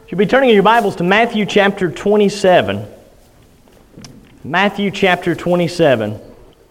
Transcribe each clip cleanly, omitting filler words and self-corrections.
You'll be turning your Bibles to Matthew chapter 27. Matthew chapter 27. It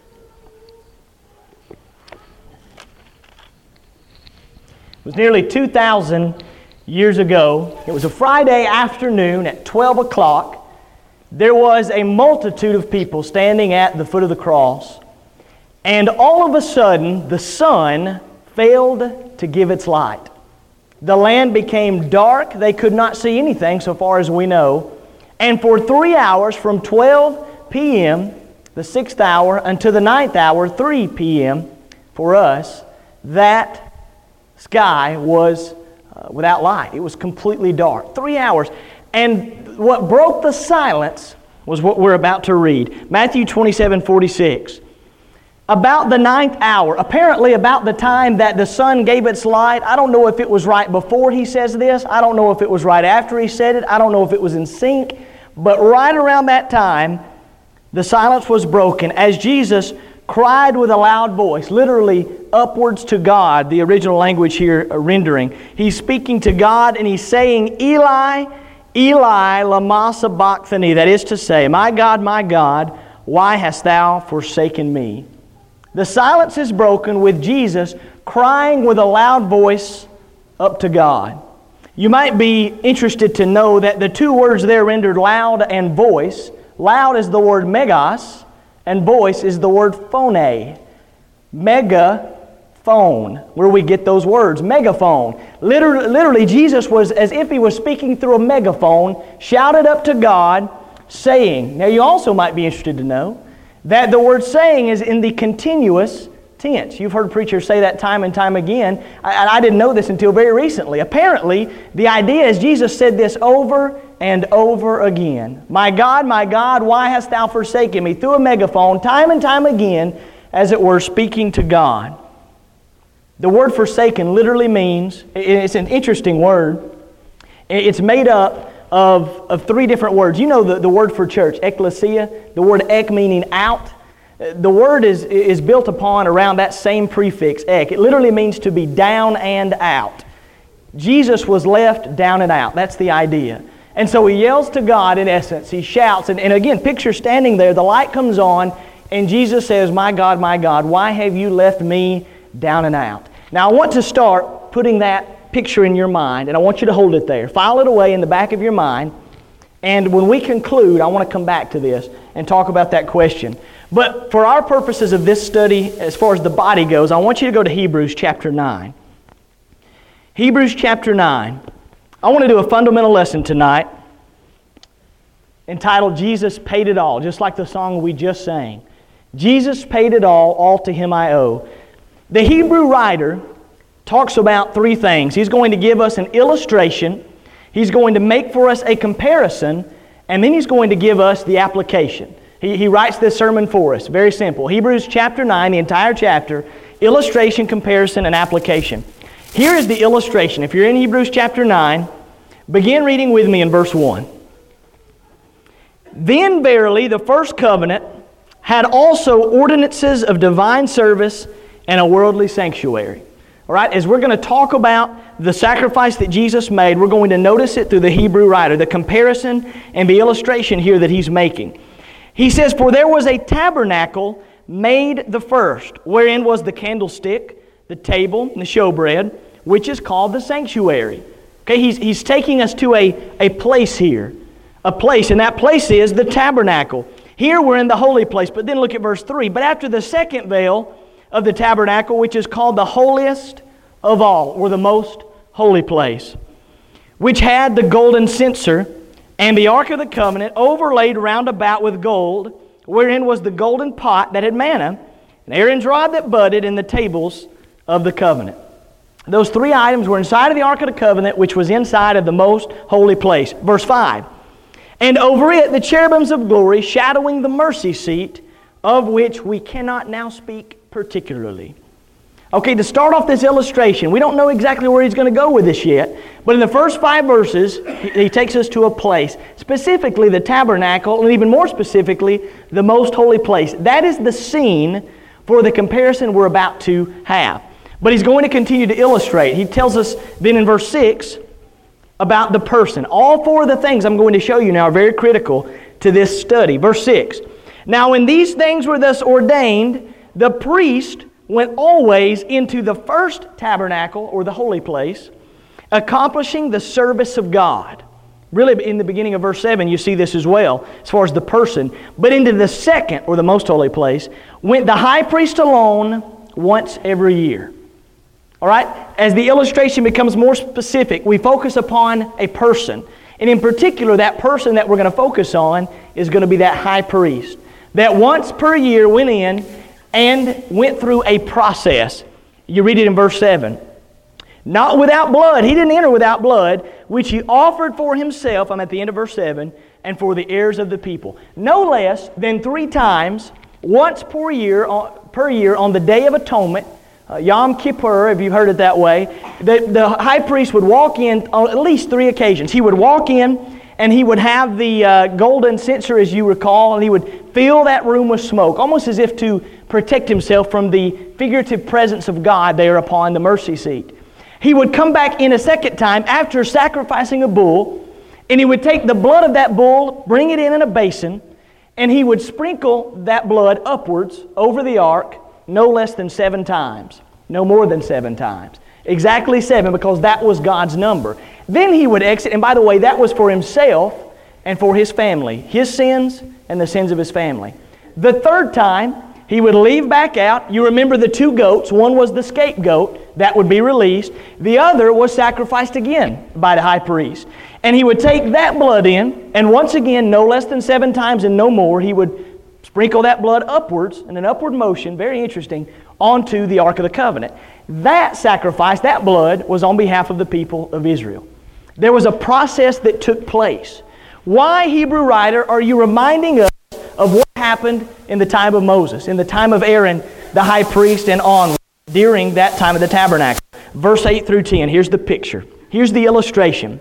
was nearly 2,000 years ago. It was a Friday afternoon at 12 o'clock. There was a multitude of people standing at the foot of the cross. And all of a sudden, the sun failed to give its light. The land became dark. They could not see anything so far as we know. And for 3 hours, from 12 p.m., the 6th hour, until the 9th hour, 3 p.m., for us, that sky was without light. It was completely dark. 3 hours. And what broke the silence was what we're about to read. Matthew 27:46. About the 9th hour, apparently about the time that the sun gave its light. I don't know if it was right before he says this. I don't know if it was right after he said it. I don't know if it was in sync. But right around that time, the silence was broken as Jesus cried with a loud voice, literally upwards to God, the original language here rendering. He's speaking to God and he's saying, Eli, Eli, lama sabachthani. That is to say, my God, why hast thou forsaken me? The silence is broken with Jesus crying with a loud voice up to God. You might be interested to know that the two words there rendered loud and voice. Loud is the word megas, and voice is the word phone. Megaphone, where we get those words, megaphone. Literally, Jesus was as if he was speaking through a megaphone, shouted up to God, saying. Now you also might be interested to know that the word saying is in the continuous tense. You've heard preachers say that time and time again. I didn't know this until very recently. Apparently, the idea is Jesus said this over and over again. My God, why hast thou forsaken me? Through a megaphone, time and time again, as it were, speaking to God. The word forsaken literally means, it's an interesting word. It's made up of three different words. You know the word for church, ecclesia, the word ek meaning out. The word is built upon around that same prefix, ek. It literally means to be down and out. Jesus was left down and out. That's the idea. And so he yells to God in essence. He shouts. And again, picture standing there. The light comes on and Jesus says, my God, why have you left me down and out? Now I want to start putting that picture in your mind, and I want you to hold it there. File it away in the back of your mind, and when we conclude, I want to come back to this and talk about that question. But for our purposes of this study, as far as the body goes, I want you to go to Hebrews chapter 9. Hebrews chapter 9. I want to do a fundamental lesson tonight entitled, Jesus Paid It All, just like the song we just sang. Jesus paid it all to Him I owe. The Hebrew writer talks about three things. He's going to give us an illustration, he's going to make for us a comparison, and then he's going to give us the application. He writes this sermon for us. Very simple. Hebrews chapter 9, the entire chapter, illustration, comparison, and application. Here is the illustration. If you're in Hebrews chapter 9, begin reading with me in verse 1. Then verily the first covenant had also ordinances of divine service and a worldly sanctuary. All right, as we're going to talk about the sacrifice that Jesus made, we're going to notice it through the Hebrew writer, the comparison and the illustration here that he's making. He says, for there was a tabernacle made the first, wherein was the candlestick, the table, and the showbread, which is called the sanctuary. Okay, he's taking us to a place here, a place, and that place is the tabernacle. Here we're in the holy place, but then look at verse 3. But after the second veil of the tabernacle, which is called the holiest of all, or the most holy place, which had the golden censer, and the ark of the covenant overlaid round about with gold, wherein was the golden pot that had manna, and Aaron's rod that budded, and the tables of the covenant. Those three items were inside of the ark of the covenant, which was inside of the most holy place. Verse 5, and over it the cherubims of glory, shadowing the mercy seat, of which we cannot now speak particularly. Okay, to start off this illustration, we don't know exactly where he's going to go with this yet, but in the first 5 verses, he takes us to a place, specifically the tabernacle, and even more specifically, the most holy place. That is the scene for the comparison we're about to have. But he's going to continue to illustrate. He tells us then in verse 6, about the person. All four of the things I'm going to show you now are very critical to this study. Verse 6. Now when these things were thus ordained, the priest went always into the first tabernacle, or the holy place, accomplishing the service of God. Really, in the beginning of verse 7, you see this as well, as far as the person. But into the second, or the most holy place, went the high priest alone once every year. All right? As the illustration becomes more specific, we focus upon a person. And in particular, that person that we're going to focus on is going to be that high priest, that once per year went in and went through a process. You read it in verse 7. Not without blood. He didn't enter without blood, which he offered for himself, I'm at the end of verse 7, and for the heirs of the people. No less than 3 times, once per year on the Day of Atonement, Yom Kippur, if you've heard it that way, the high priest would walk in on at least 3 occasions. He would walk in and he would have the golden censer, as you recall, and he would fill that room with smoke, almost as if to protect himself from the figurative presence of God there upon the mercy seat. He would come back in a second time after sacrificing a bull, and he would take the blood of that bull, bring it in a basin, and he would sprinkle that blood upwards over the ark no less than 7 times. No more than 7 times. Exactly 7, because that was God's number. Then he would exit, and by the way, that was for himself and for his family, his sins and the sins of his family. The third time, he would leave back out. You remember the 2 goats. One was the scapegoat that would be released. The other was sacrificed again by the high priest. And he would take that blood in, and once again, no less than 7 times and no more, he would sprinkle that blood upwards in an upward motion, very interesting, onto the Ark of the Covenant. That sacrifice, that blood, was on behalf of the people of Israel. There was a process that took place. Why, Hebrew writer, are you reminding us of what happened in the time of Moses, in the time of Aaron, the high priest, and on during that time of the tabernacle? Verse 8 through 10, here's the picture. Here's the illustration.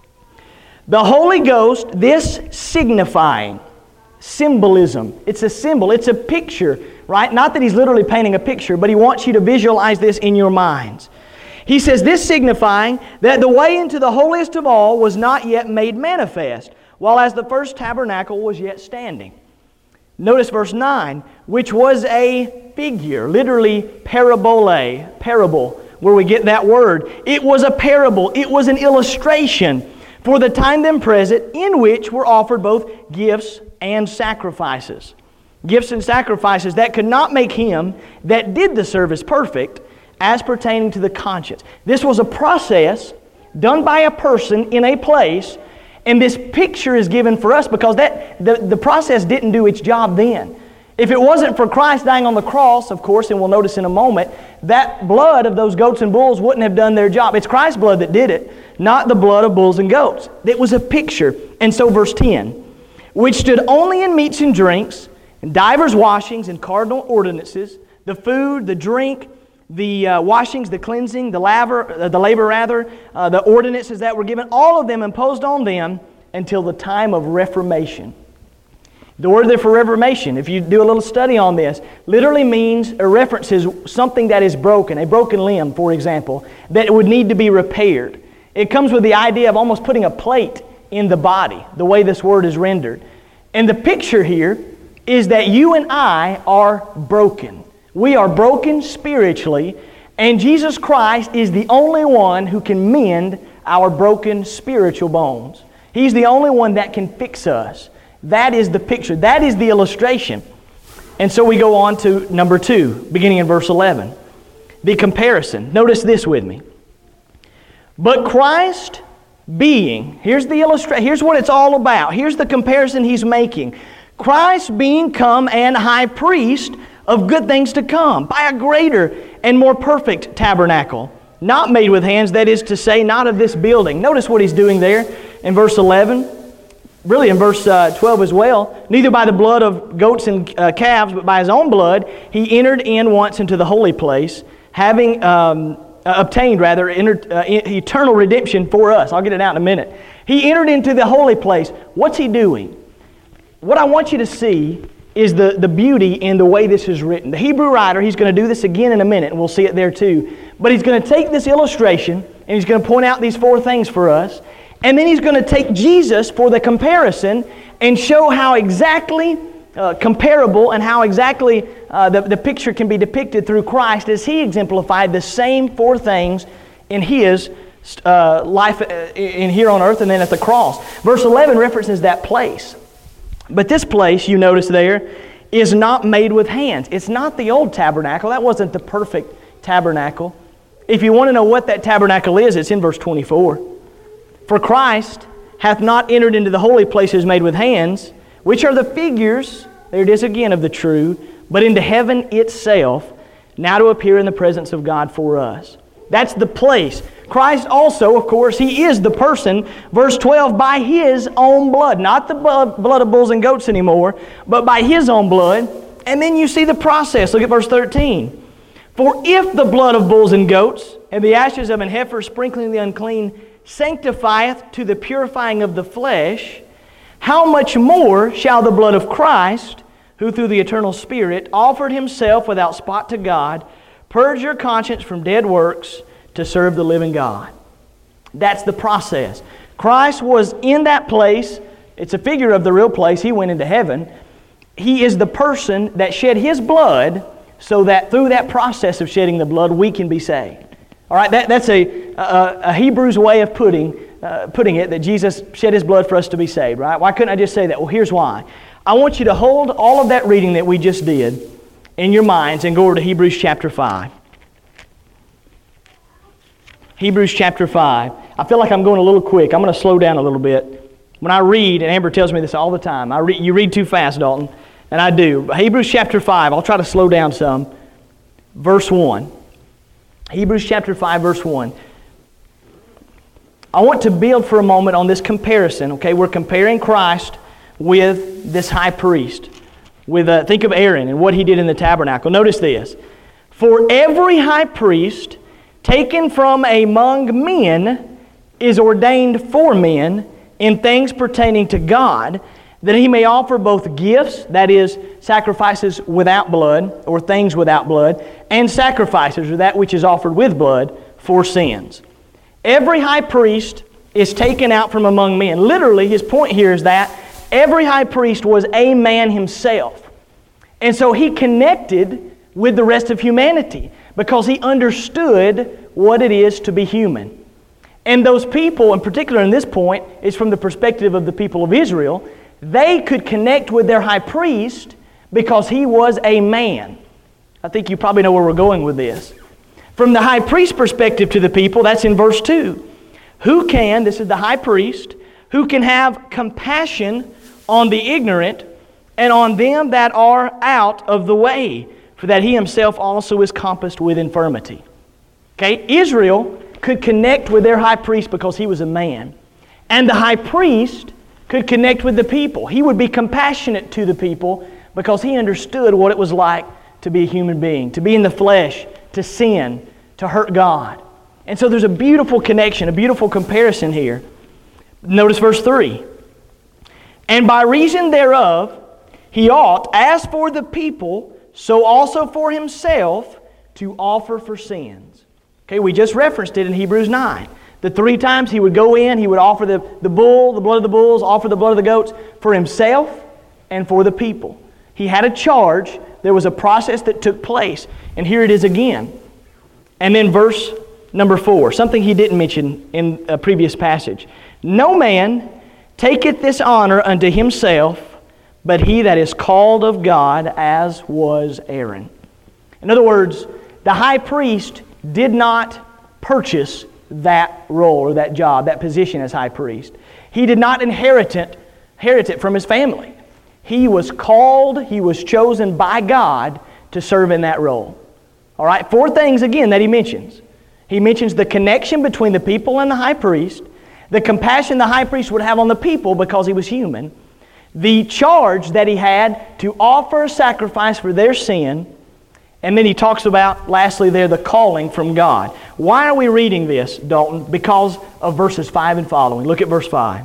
The Holy Ghost, this signifying, symbolism. It's a symbol. It's a picture, right? Not that he's literally painting a picture, but he wants you to visualize this in your minds. He says, this signifying that the way into the holiest of all was not yet made manifest, while as the first tabernacle was yet standing. Notice verse 9, which was a figure, literally parabole, parable, where we get that word. It was a parable. It was an illustration for the time then present, in which were offered both gifts and sacrifices. Gifts and sacrifices that could not make him that did the service perfect, as pertaining to the conscience. This was a process done by a person in a place, and this picture is given for us because the process didn't do its job then. If it wasn't for Christ dying on the cross, of course, and we'll notice in a moment, that blood of those goats and bulls wouldn't have done their job. It's Christ's blood that did it, not the blood of bulls and goats. It was a picture. And so verse 10, which stood only in meats and drinks, and divers washings and cardinal ordinances, the food, the drink, the washings, the cleansing, the labor, the ordinances that were given, all of them imposed on them until the time of Reformation. The word there for Reformation, if you do a little study on this, literally means or references something that is broken, a broken limb, for example, that would need to be repaired. It comes with the idea of almost putting a plate in the body, the way this word is rendered. And the picture here is that you and I are broken. We are broken spiritually, and Jesus Christ is the only one who can mend our broken spiritual bones. He's the only one that can fix us. That is the picture. That is the illustration. And so we go on to number 2, beginning in verse 11. The comparison. Notice this with me. But Christ being, here's the illustration, here's what it's all about. Here's the comparison he's making. Christ being come and high priest of good things to come, by a greater and more perfect tabernacle, not made with hands, that is to say, not of this building. Notice what he's doing there in verse 11, really in verse 12 as well. Neither by the blood of goats and calves, but by his own blood, he entered in once into the holy place, having obtained eternal redemption for us. I'll get it out in a minute. He entered into the holy place. What's he doing? What I want you to see is the beauty in the way this is written. The Hebrew writer, he's going to do this again in a minute, and we'll see it there too. But he's going to take this illustration and he's going to point out these 4 things for us. And then he's going to take Jesus for the comparison and show how exactly comparable and how exactly the picture can be depicted through Christ as he exemplified the same 4 things in his life in here on earth and then at the cross. Verse 11 references that place. But this place, you notice there, is not made with hands. It's not the old tabernacle. That wasn't the perfect tabernacle. If you want to know what that tabernacle is, it's in verse 24. For Christ hath not entered into the holy places made with hands, which are the figures, there it is again, of the true, but into heaven itself, now to appear in the presence of God for us. That's the place. Christ also, of course, He is the person, verse 12, by His own blood. Not the blood of bulls and goats anymore, but by His own blood. And then you see the process. Look at verse 13. For if the blood of bulls and goats and the ashes of an heifer sprinkling the unclean sanctifieth to the purifying of the flesh, how much more shall the blood of Christ, who through the eternal Spirit offered Himself without spot to God, purge your conscience from dead works to serve the living God. That's the process. Christ was in that place. It's a figure of the real place. He went into heaven. He is the person that shed His blood so that through that process of shedding the blood, we can be saved. All right, that's a Hebrew's way of putting it, that Jesus shed His blood for us to be saved, right? Why couldn't I just say that? Well, here's why. I want you to hold all of that reading that we just did in your minds and go over to Hebrews chapter 5. Hebrews chapter 5. I feel like I'm going a little quick. I'm going to slow down a little bit. When I read, and Amber tells me this all the time, you read too fast, Dalton, and I do. But Hebrews chapter 5, I'll try to slow down some. Verse 1. Hebrews chapter 5, verse 1. I want to build for a moment on this comparison. Okay, we're comparing Christ with this high priest. Think of Aaron and what he did in the tabernacle. Notice this. For every high priest taken from among men is ordained for men in things pertaining to God, that he may offer both gifts, that is, sacrifices without blood, or things without blood, and sacrifices, or that which is offered with blood, for sins. Every high priest is taken out from among men. Literally, his point here is that every high priest was a man himself. And so he connected with the rest of humanity because he understood what it is to be human. And those people, in particular in this point, is from the perspective of the people of Israel. They could connect with their high priest because he was a man. I think you probably know where we're going with this. From the high priest perspective to the people, that's in verse 2. Who can, this is the high priest, who can have compassion on the ignorant and on them that are out of the way, for that he himself also is compassed with infirmity. Okay, Israel could connect with their high priest because he was a man. And the high priest could connect with the people. He would be compassionate to the people because he understood what it was like to be a human being, to be in the flesh, to sin, to hurt God. And so there's a beautiful connection, a beautiful comparison here. Notice verse 3. And by reason thereof, he ought, as for the people, so also for himself, to offer for sins. Okay, we just referenced it in Hebrews 9. The 3 times he would go in, he would offer the bull, the blood of the bulls, offer the blood of the goats for himself and for the people. He had a charge. There was a process that took place. And here it is again. And then verse number 4, something he didn't mention in a previous passage. No man taketh this honor unto himself, but he that is called of God, as was Aaron. In other words, the high priest did not purchase that role or that job, that position as high priest. He did not inherit it from his family. He was called, he was chosen by God to serve in that role. All right, 4 things again that he mentions. He mentions the connection between the people and the high priest, the compassion the high priest would have on the people because he was human, the charge that he had to offer a sacrifice for their sin, and then he talks about, lastly there, the calling from God. Why are we reading this, Dalton? Because of verses 5 and following. Look at verse 5.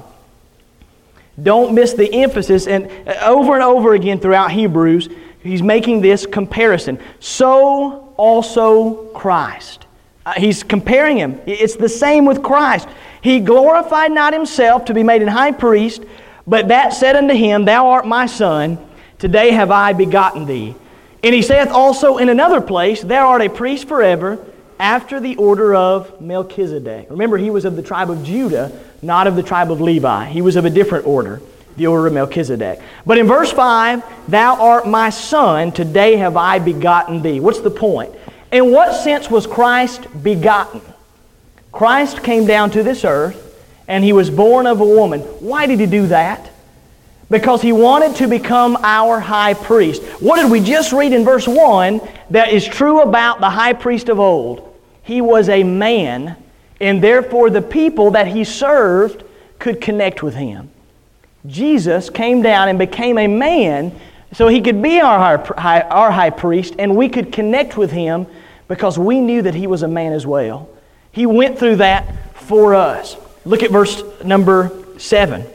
Don't miss the emphasis, and over again throughout Hebrews, he's making this comparison. So also Christ. He's comparing him. It's the same with Christ. He glorified not himself to be made an high priest, but that said unto him, Thou art my son, today have I begotten thee. And he saith also in another place, Thou art a priest forever, after the order of Melchizedek. Remember, he was of the tribe of Judah, not of the tribe of Levi. He was of a different order, the order of Melchizedek. But in verse 5, Thou art my son, today have I begotten thee. What's the point? In what sense was Christ begotten? Christ came down to this earth, and He was born of a woman. Why did He do that? Because He wanted to become our high priest. What did we just read in verse 1 that is true about the high priest of old? He was a man, and therefore the people that He served could connect with Him. Jesus came down and became a man so He could be our high priest, and we could connect with Him because we knew that He was a man as well. He went through that for us. Look at verse number 7.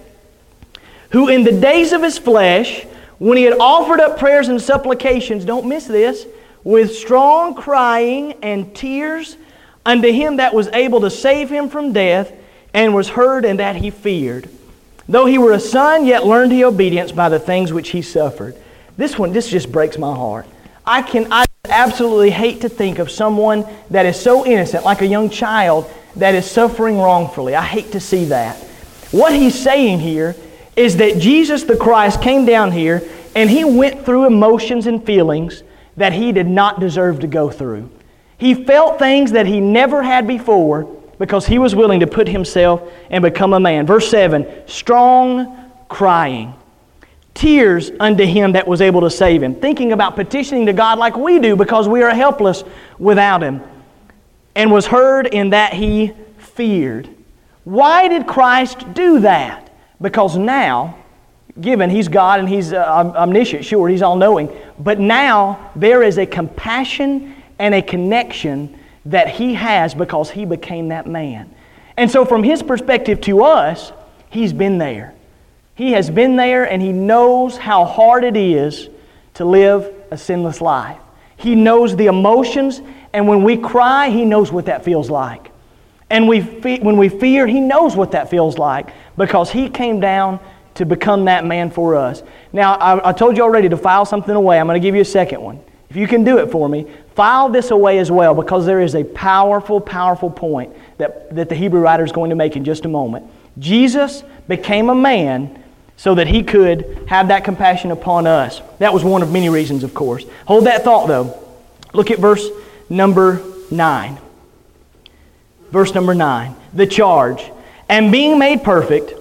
Who in the days of His flesh, when He had offered up prayers and supplications, don't miss this, with strong crying and tears unto Him that was able to save Him from death, and was heard and that He feared. Though He were a son, yet learned He obedience by the things which He suffered. This just breaks my heart. I absolutely hate to think of someone that is so innocent, like a young child, that is suffering wrongfully. I hate to see that. What He's saying here is that Jesus the Christ came down here and He went through emotions and feelings that He did not deserve to go through. He felt things that He never had before because He was willing to put Himself and become a man. Verse 7, strong crying. Tears unto Him that was able to save him. Thinking about petitioning to God like we do because we are helpless without Him. And was heard in that He feared. Why did Christ do that? Because now, given He's God and He's omniscient, sure, He's all-knowing, but now there is a compassion and a connection that He has because He became that man. And so from His perspective to us, He's been there. He has been there and He knows how hard it is to live a sinless life. He knows the emotions, and when we cry, He knows what that feels like. And when we fear, He knows what that feels like because He came down to become that man for us. Now, I told you already to file something away. I'm going to give you a second one. If you can do it for me, file this away as well because there is a powerful, powerful point that the Hebrew writer is going to make in just a moment. Jesus became a man so that He could have that compassion upon us. That was one of many reasons, of course. Hold that thought, though. Look at verse number 9. Verse number 9. The charge. And being made perfect,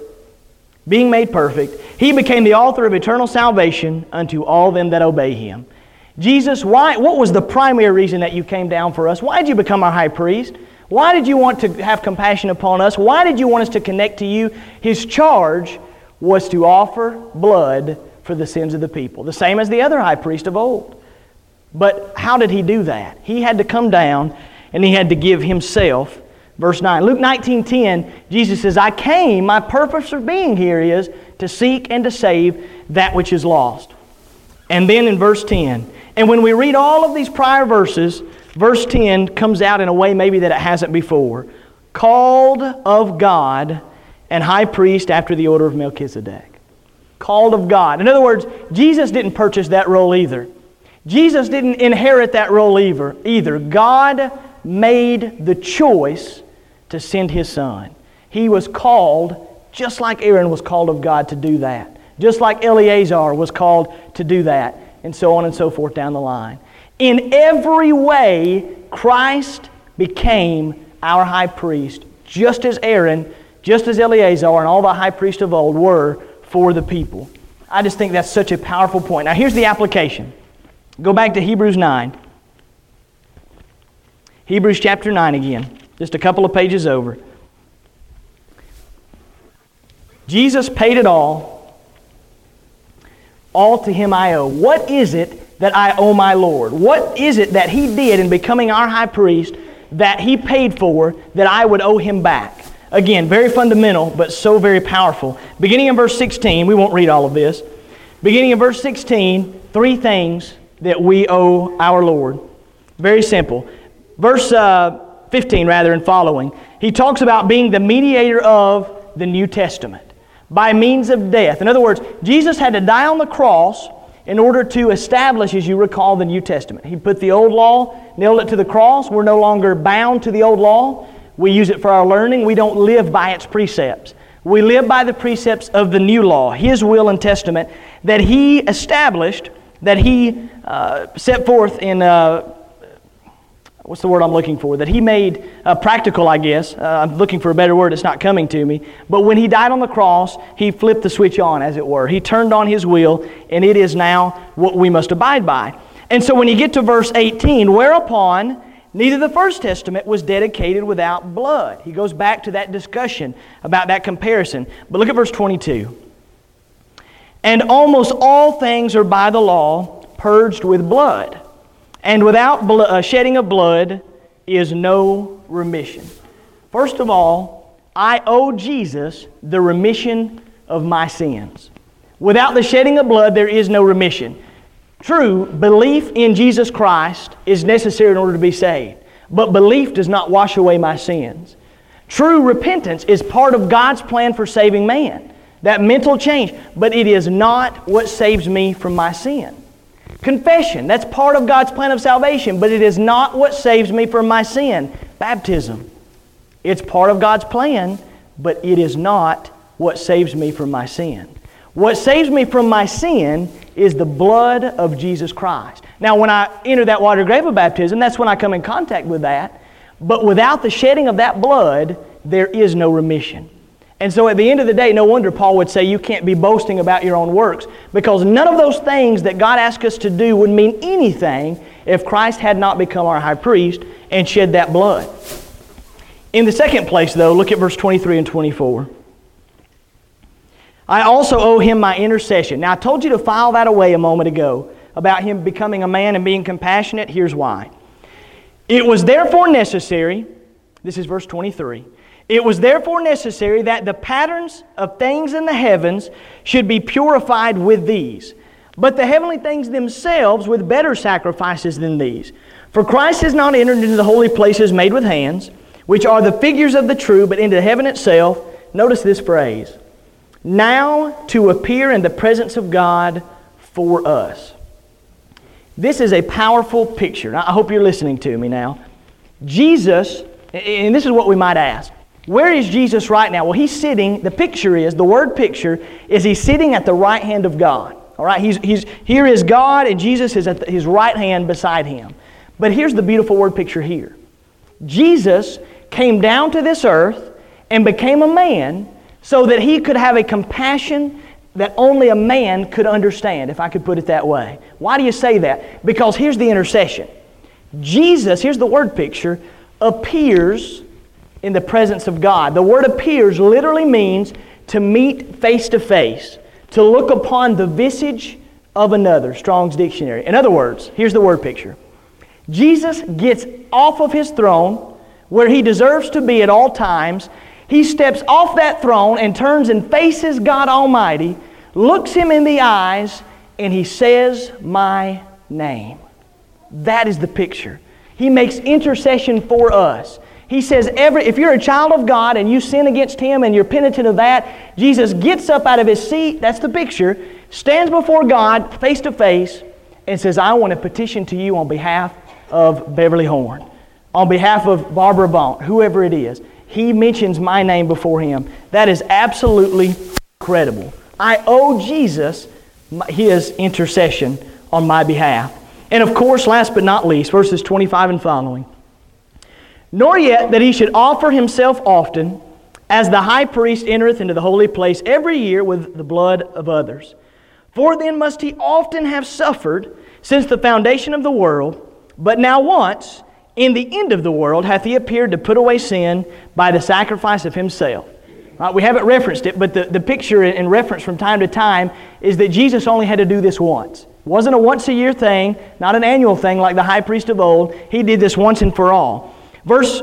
He became the author of eternal salvation unto all them that obey Him. Jesus, what was the primary reason that You came down for us? Why did You become our high priest? Why did You want to have compassion upon us? Why did You want us to connect to You? His charge was to offer blood for the sins of the people, the same as the other high priest of old. But how did He do that? He had to come down and He had to give Himself. Verse 9, Luke 19:10, Jesus says, I came, my purpose for being here is to seek and to save that which is lost. And then in verse 10, and when we read all of these prior verses, verse 10 comes out in a way maybe that it hasn't before. Called of God and high priest after the order of Melchizedek. Called of God. In other words, Jesus didn't purchase that role either. Jesus didn't inherit that role either. God made the choice to send His Son. He was called, just like Aaron was called of God to do that. Just like Eleazar was called to do that. And so on and so forth down the line. In every way, Christ became our high priest, just as Aaron, just as Eleazar and all the high priests of old were for the people. I just think that's such a powerful point. Now here's the application. Go back to Hebrews 9. Hebrews chapter 9 again. Just a couple of pages over. Jesus paid it all. All to Him I owe. What is it that I owe my Lord? What is it that He did in becoming our high priest that He paid for that I would owe Him back? Again, very fundamental, but so very powerful. Beginning in verse 16, we won't read all of this. Beginning in verse 16, 3 things that we owe our Lord. Very simple. Verse 15 and following, he talks about being the mediator of the New Testament by means of death. In other words, Jesus had to die on the cross in order to establish, as you recall, the New Testament. He put the old law, nailed it to the cross. We're no longer bound to the old law. We use it for our learning. We don't live by its precepts. We live by the precepts of the new law, His will and testament, that He established, that He set forth in, what's the word I'm looking for? That He made practical, I guess. I'm looking for a better word. It's not coming to me. But when He died on the cross, He flipped the switch on, as it were. He turned on His will, and it is now what we must abide by. And so when you get to verse 18, whereupon neither the first testament was dedicated without blood. He goes back to that discussion about that comparison. But look at verse 22. And almost all things are by the law purged with blood. And without shedding of blood is no remission. First of all, I owe Jesus the remission of my sins. Without the shedding of blood, there is no remission. True, belief in Jesus Christ is necessary in order to be saved. But belief does not wash away my sins. True repentance is part of God's plan for saving man. That mental change. But it is not what saves me from my sin. Confession, that's part of God's plan of salvation, but it is not what saves me from my sin. Baptism, it's part of God's plan, but it is not what saves me from my sin. What saves me from my sin is the blood of Jesus Christ. Now, when I enter that water grave of baptism, that's when I come in contact with that. But without the shedding of that blood, there is no remission. And so at the end of the day, no wonder Paul would say you can't be boasting about your own works, because none of those things that God asked us to do would mean anything if Christ had not become our high priest and shed that blood. In the second place, though, look at verse 23 and 24. I also owe Him my intercession. Now, I told you to file that away a moment ago about Him becoming a man and being compassionate. Here's why. It was therefore necessary, this is verse 23, it was therefore necessary that the patterns of things in the heavens should be purified with these, but the heavenly things themselves with better sacrifices than these. For Christ has not entered into the holy places made with hands, which are the figures of the true, but into heaven itself. Notice this phrase. Now to appear in the presence of God for us. This is a powerful picture. Now, I hope you're listening to me now. Jesus, and this is what we might ask. Where is Jesus right now? Well, He's sitting, the picture is, the word picture, is He's sitting at the right hand of God. All right, here is God, and Jesus is at His right hand beside Him. But here's the beautiful word picture here. Jesus came down to this earth and became a man so that He could have a compassion that only a man could understand, if I could put it that way. Why do you say that? Because here's the intercession. Jesus, here's the word picture, appears in the presence of God. The word appears literally means to meet face to face, to look upon the visage of another, Strong's Dictionary. In other words, here's the word picture. Jesus gets off of His throne, where He deserves to be at all times. He steps off that throne and turns and faces God Almighty, looks Him in the eyes, and He says, "My name." That is the picture. He makes intercession for us. He says, if you're a child of God and you sin against Him and you're penitent of that, Jesus gets up out of His seat, that's the picture, stands before God face to face, and says, I want to petition to you on behalf of Beverly Horn, on behalf of Barbara Bont, whoever it is. He mentions my name before Him. That is absolutely incredible. I owe Jesus His intercession on my behalf. And of course, last but not least, verses 25 and following. Nor yet that He should offer Himself often, as the high priest entereth into the holy place every year with the blood of others. For then must He often have suffered since the foundation of the world, but now once, in the end of the world, hath He appeared to put away sin by the sacrifice of Himself. We haven't referenced it, but the picture in reference from time to time is that Jesus only had to do this once. It wasn't a once-a-year thing, not an annual thing like the high priest of old. He did this once and for all. Verse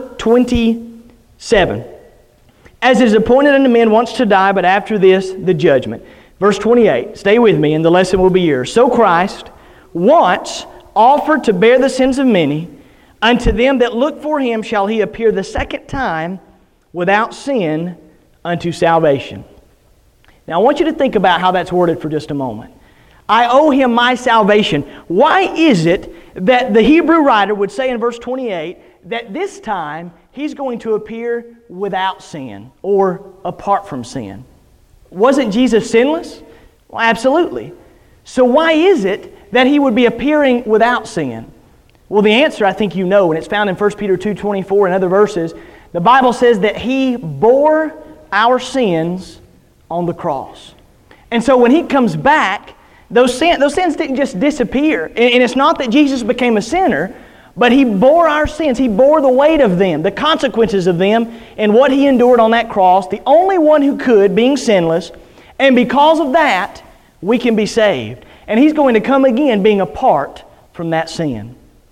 27. As it is appointed unto men once to die, but after this, the judgment. Verse 28. Stay with me, and the lesson will be yours. So Christ, once offered to bear the sins of many, Unto them that look for him shall he appear the second time without sin unto salvation. Now I want you to think about how that's worded for just a moment. I owe him my salvation. Why is it that the Hebrew writer would say in verse 28 that this time he's going to appear without sin or apart from sin? Wasn't Jesus sinless? Well, absolutely. So why is it that he would be appearing without sin? Well, the answer I think you know, and it's found in 1 Peter 2:24 and other verses. The Bible says that he bore our sins on the cross. And so when he comes back, those sins didn't just disappear. And it's not that Jesus became a sinner, but he bore our sins. He bore the weight of them, the consequences of them, and what he endured on that cross, the only one who could, being sinless. And because of that, we can be saved. And he's going to come again being apart from that sin.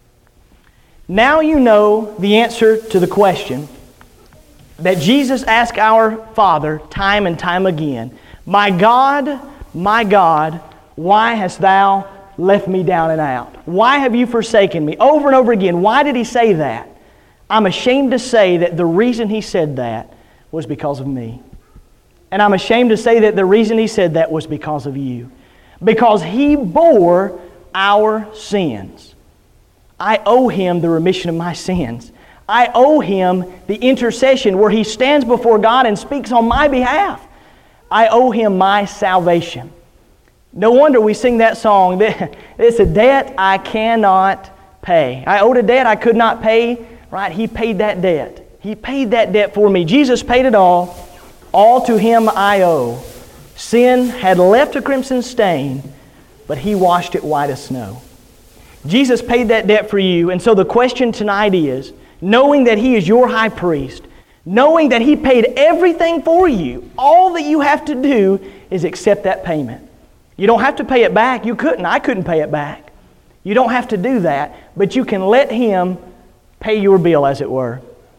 Now you know the answer to the question that Jesus asked our Father time and time again. My God, why hast thou left me down and out? Why have you forsaken me? Over and over again. Why did he say that? I'm ashamed to say that the reason he said that was because of me. And I'm ashamed to say that the reason he said that was because of you. Because he bore our sins. I owe him the remission of my sins. I owe him the intercession where he stands before God and speaks on my behalf. I owe him my salvation. No wonder we sing that song. It's a debt I cannot pay. I owed a debt I could not pay. Right? He paid that debt. He paid that debt for me. Jesus paid it all. All to him I owe. Sin had left a crimson stain, but he washed it white as snow. Jesus paid that debt for you. And so the question tonight is, knowing that he is your high priest, knowing that he paid everything for you, all that you have to do is accept that payment. You don't have to pay it back. You couldn't. I couldn't pay it back. You don't have to do that, but you can let him pay your bill, as it were.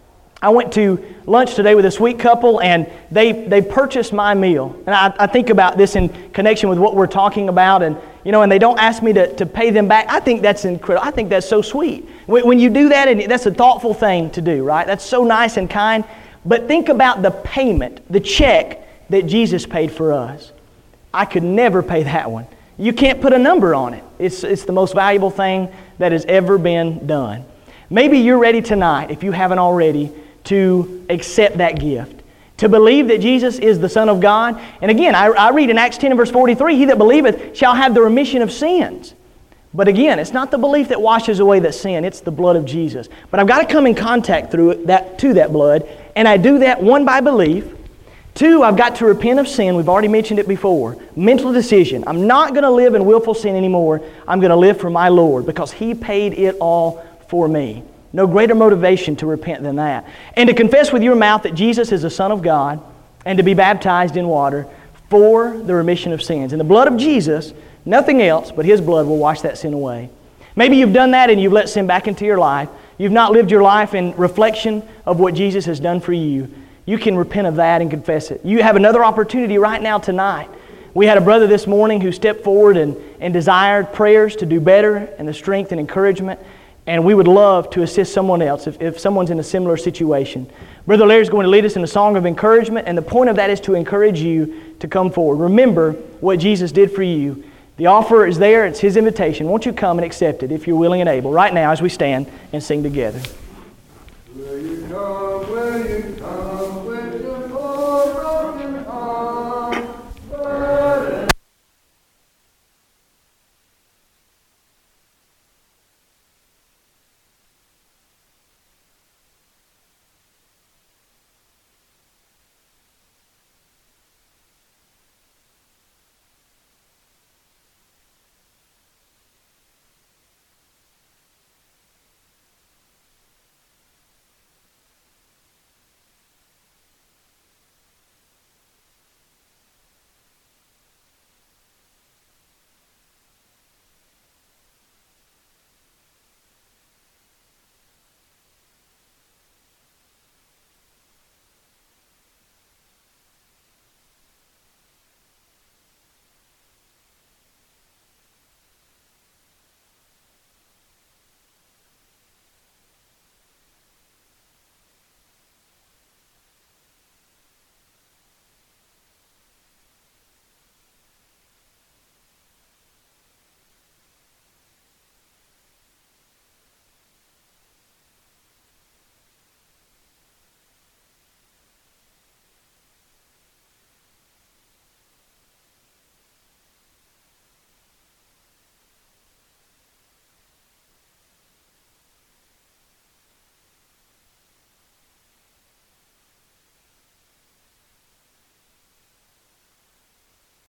I went to lunch today with a sweet couple, and they purchased my meal. And I think about this in connection with what we're talking about, and they don't ask me to pay them back. I think that's incredible. I think that's so sweet. When you do that, and that's a thoughtful thing to do, right? That's so nice and kind. But think about the payment, the check that Jesus paid for us. I could never pay that one. You can't put a number on it. It's the most valuable thing that has ever been done. Maybe you're ready tonight, if you haven't already, to accept that gift, to believe that Jesus is the Son of God. And again, I read in Acts 10 and verse 43, he that believeth shall have the remission of sins. But again, it's not the belief that washes away that sin, it's the blood of Jesus. But I've got to come in contact to that blood, and I do that, one, by belief. Two, I've got to repent of sin. We've already mentioned it before. Mental decision. I'm not going to live in willful sin anymore. I'm going to live for my Lord because he paid it all for me. No greater motivation to repent than that. And to confess with your mouth that Jesus is the Son of God, and to be baptized in water for the remission of sins. And the blood of Jesus, nothing else but his blood, will wash that sin away. Maybe you've done that and you've let sin back into your life. You've not lived your life in reflection of what Jesus has done for you. You can repent of that and confess it. You have another opportunity right now tonight. We had a brother this morning who stepped forward and desired prayers to do better and the strength and encouragement. And we would love to assist someone else if someone's in a similar situation. Brother Larry's going to lead us in a song of encouragement, and the point of that is to encourage you to come forward. Remember what Jesus did for you. The offer is there. It's his invitation. Won't you come and accept it if you're willing and able right now as we stand and sing together.